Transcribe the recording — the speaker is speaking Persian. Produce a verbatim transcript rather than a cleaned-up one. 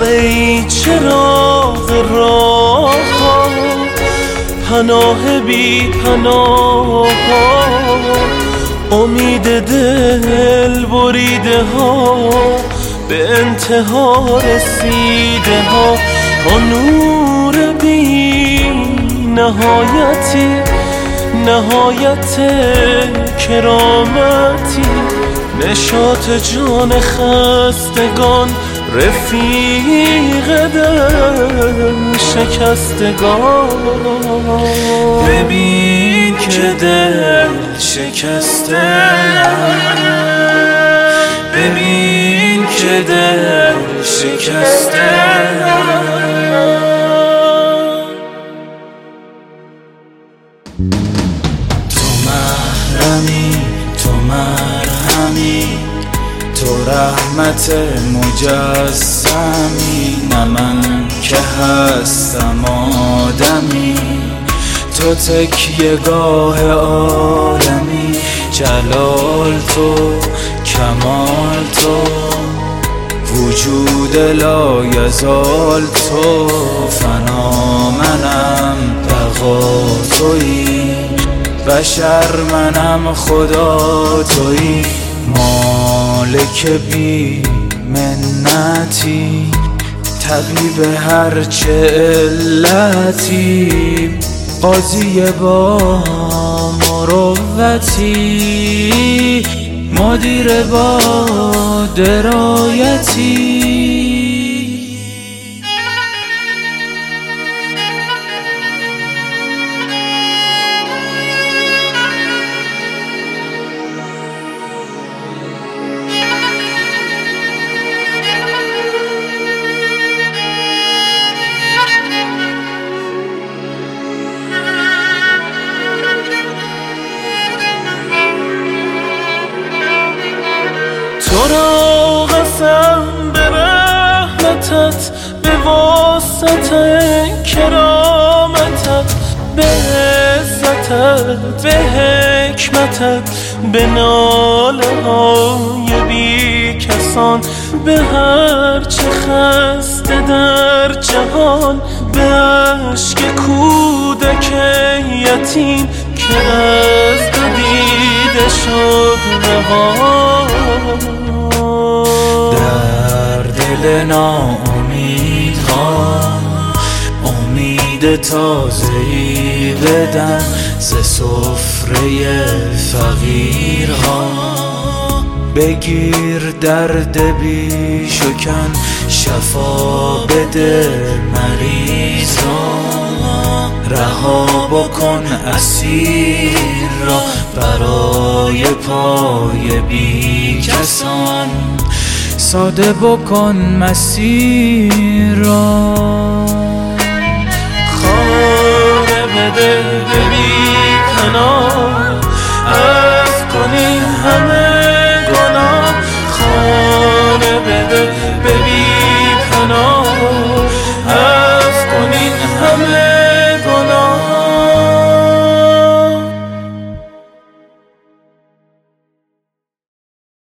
ای چراغ راه ها، پناه بی پناه ها، امید دل بریده ها، به انتها رسیده ها، تا نور بی نهایتی، نهایت کرامتی، نشاط جان خستگان، رفیق دل شکستگان. ببین که دل شکسته، ببین که دل شکسته. تو محرمی، تو مرهمی، تو رحمت مجسمی، نه من که هستم آدمی، تو تکیه گاه عالمی، جلال تو، کمال تو، وجود لایزال تو، فنا منم بقا تویی، بشر منم خدا تویی، مالک بی منتی، طبیب هرچه علتی، قاضی با مروتی، مدیر با درایتی. تو را قسم به رحمتت، به واسطه کرامتت، به عزتت، به حکمتت، به ناله های بی کسان، به هرچه خسته در جهان، به عشق کودک یتیم که از دو دیده شد رها. در دل ناامیدها امید تازه‌ای بدن، ز سفره فقیرها بگیر درد بی شکن، شفا بده مریضان، رها بکن اسیر را برای پای بی کسان، ساده بکن مسیر را.